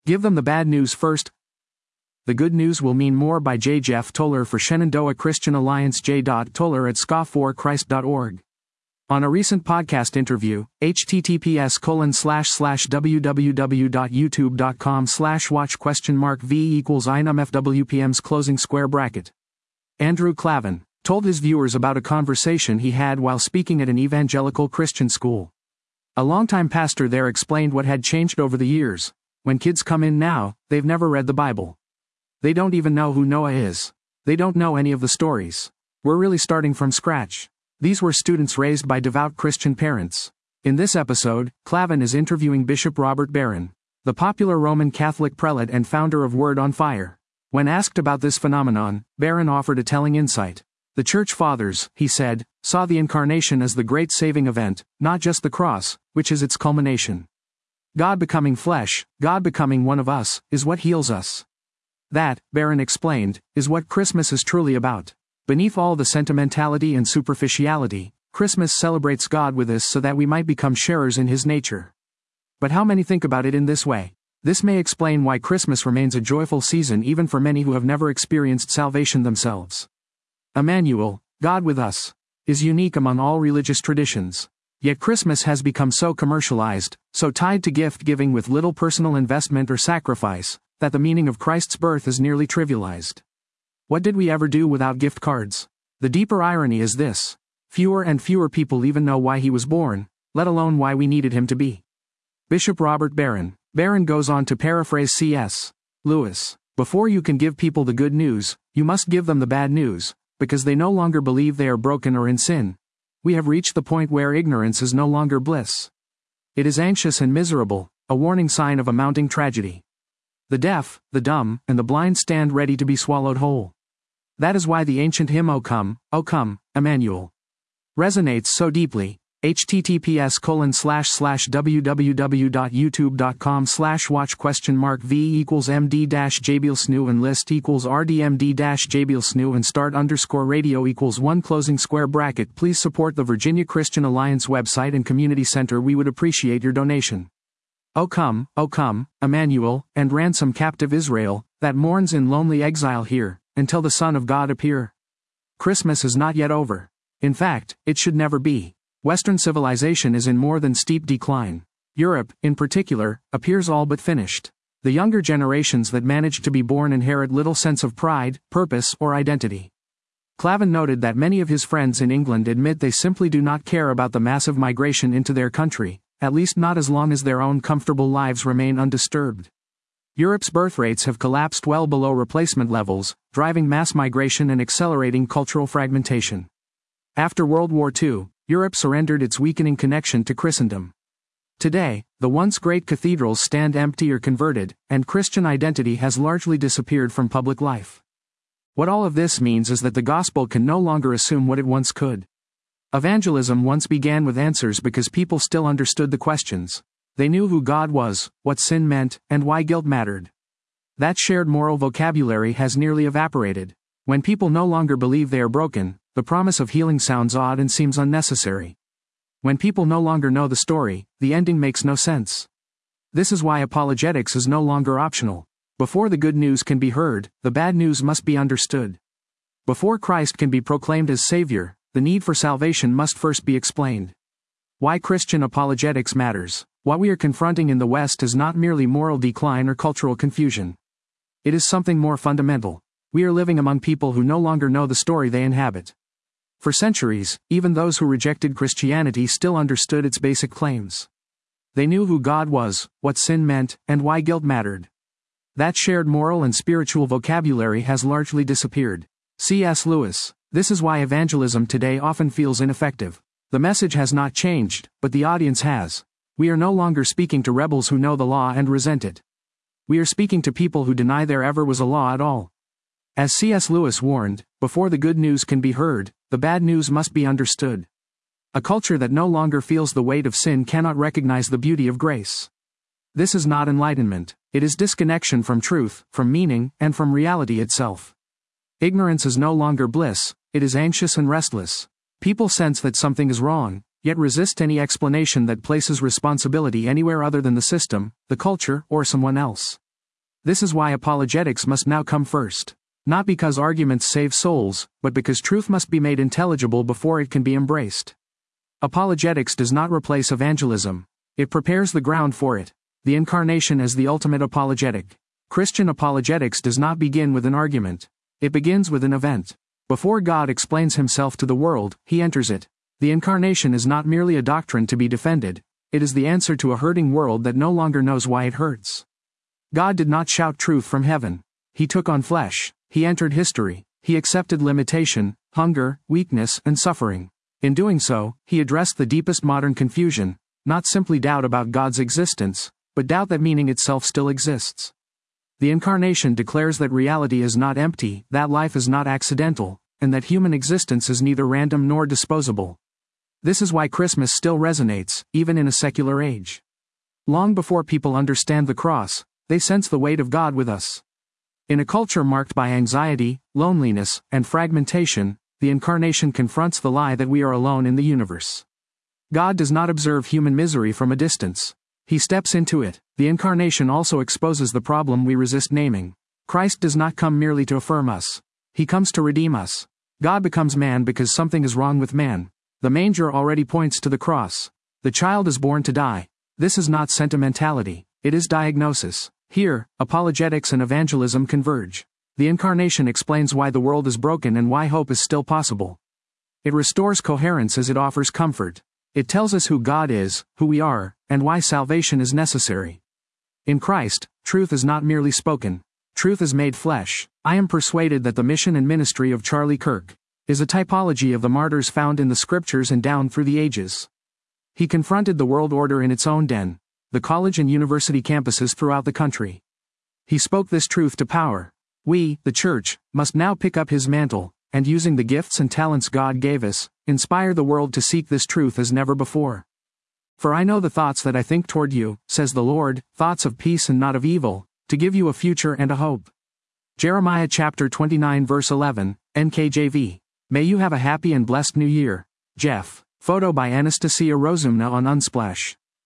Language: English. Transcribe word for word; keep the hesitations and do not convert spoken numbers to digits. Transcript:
Give them the bad news first. The Good News Will Mean More by J. Jeff Toller for Shenandoah Christian Alliance. J. Toller at scoff for christ dot org. On a recent podcast interview, https colon slash slash www.youtube.com slash watch question mark v equals inumfwpm's closing square bracket. Andrew Klavan told his viewers about a conversation he had while speaking at an evangelical Christian school. A longtime pastor there explained what had changed over the years. When kids come in now, they've never read the Bible. They don't even know who Noah is. They don't know any of the stories. We're really starting from scratch. These were students raised by devout Christian parents. In this episode, Klavan is interviewing Bishop Robert Barron, the popular Roman Catholic prelate and founder of Word on Fire. When asked about this phenomenon, Barron offered a telling insight. The Church Fathers, he said, saw the Incarnation as the great saving event, not just the cross, which is its culmination. God becoming flesh, God becoming one of us, is what heals us. That, Barron explained, is what Christmas is truly about. Beneath all the sentimentality and superficiality, Christmas celebrates God with us so that we might become sharers in His nature. But how many think about it in this way? This may explain why Christmas remains a joyful season even for many who have never experienced salvation themselves. Emmanuel, God with us, is unique among all religious traditions. Yet Christmas has become so commercialized, so tied to gift-giving with little personal investment or sacrifice, that the meaning of Christ's birth is nearly trivialized. What did we ever do without gift cards? The deeper irony is this. Fewer and fewer people even know why he was born, let alone why we needed him to be. Bishop Robert Barron. Barron goes on to paraphrase C S Lewis. Before you can give people the good news, you must give them the bad news, because they no longer believe they are broken or in sin. We have reached the point where ignorance is no longer bliss. It is anxious and miserable, a warning sign of a mounting tragedy. The deaf, the dumb, and the blind stand ready to be swallowed whole. That is why the ancient hymn O Come, O Come, Emmanuel, resonates so deeply. https colon slash slash www.youtube.com slash watch question mark v equals md dash jblsnu and list equals rdmd dash jblsnu and start underscore radio equals one closing square bracket. Please support the Virginia Christian Alliance website and community center. We would appreciate your donation. O come, O come, Emmanuel, and ransom captive Israel, that mourns in lonely exile here, until the Son of God appear. Christmas is not yet over. In fact, it should never be. Western civilization is in more than steep decline. Europe, in particular, appears all but finished. The younger generations that managed to be born inherit little sense of pride, purpose, or identity. Klavan noted that many of his friends in England admit they simply do not care about the massive migration into their country, at least not as long as their own comfortable lives remain undisturbed. Europe's birth rates have collapsed well below replacement levels, driving mass migration and accelerating cultural fragmentation. After World War Two, Europe surrendered its weakening connection to Christendom. Today, the once great cathedrals stand empty or converted, and Christian identity has largely disappeared from public life. What all of this means is that the gospel can no longer assume what it once could. Evangelism once began with answers because people still understood the questions. They knew who God was, what sin meant, and why guilt mattered. That shared moral vocabulary has nearly evaporated. When people no longer believe they are broken, the promise of healing sounds odd and seems unnecessary. When people no longer know the story, the ending makes no sense. This is why apologetics is no longer optional. Before the good news can be heard, the bad news must be understood. Before Christ can be proclaimed as Savior, the need for salvation must first be explained. Why Christian apologetics matters. What we are confronting in the West is not merely moral decline or cultural confusion. It is something more fundamental. We are living among people who no longer know the story they inhabit. For centuries, even those who rejected Christianity still understood its basic claims. They knew who God was, what sin meant, and why guilt mattered. That shared moral and spiritual vocabulary has largely disappeared. C S Lewis. This is why evangelism today often feels ineffective. The message has not changed, but the audience has. We are no longer speaking to rebels who know the law and resent it. We are speaking to people who deny there ever was a law at all. As C S Lewis warned, before the good news can be heard, the bad news must be understood. A culture that no longer feels the weight of sin cannot recognize the beauty of grace. This is not enlightenment. It is disconnection from truth, from meaning, and from reality itself. Ignorance is no longer bliss, it is anxious and restless. People sense that something is wrong, yet resist any explanation that places responsibility anywhere other than the system, the culture, or someone else. This is why apologetics must now come first. Not because arguments save souls, but because truth must be made intelligible before it can be embraced. Apologetics does not replace evangelism. It prepares the ground for it. The Incarnation as the ultimate apologetic. Christian apologetics does not begin with an argument. It begins with an event. Before God explains himself to the world, he enters it. The Incarnation is not merely a doctrine to be defended. It is the answer to a hurting world that no longer knows why it hurts. God did not shout truth from heaven. He took on flesh. He entered history. He accepted limitation, hunger, weakness, and suffering. In doing so, he addressed the deepest modern confusion, not simply doubt about God's existence, but doubt that meaning itself still exists. The Incarnation declares that reality is not empty, that life is not accidental, and that human existence is neither random nor disposable. This is why Christmas still resonates, even in a secular age. Long before people understand the cross, they sense the weight of God with us. In a culture marked by anxiety, loneliness, and fragmentation, the Incarnation confronts the lie that we are alone in the universe. God does not observe human misery from a distance. He steps into it. The Incarnation also exposes the problem we resist naming. Christ does not come merely to affirm us. He comes to redeem us. God becomes man because something is wrong with man. The manger already points to the cross. The child is born to die. This is not sentimentality. It is diagnosis. Here, apologetics and evangelism converge. The Incarnation explains why the world is broken and why hope is still possible. It restores coherence as it offers comfort. It tells us who God is, who we are, and why salvation is necessary. In Christ, truth is not merely spoken. Truth is made flesh. I am persuaded that the mission and ministry of Charlie Kirk is a typology of the martyrs found in the scriptures and down through the ages. He confronted the world order in its own den, the college and university campuses throughout the country. He spoke this truth to power. We, the church, must now pick up his mantle, and using the gifts and talents God gave us, inspire the world to seek this truth as never before. For I know the thoughts that I think toward you, says the Lord, thoughts of peace and not of evil, to give you a future and a hope. Jeremiah chapter twenty-nine verse eleven, N K J V. May you have a happy and blessed new year. Jeff. Photo by Anastasia Rozumna on Unsplash.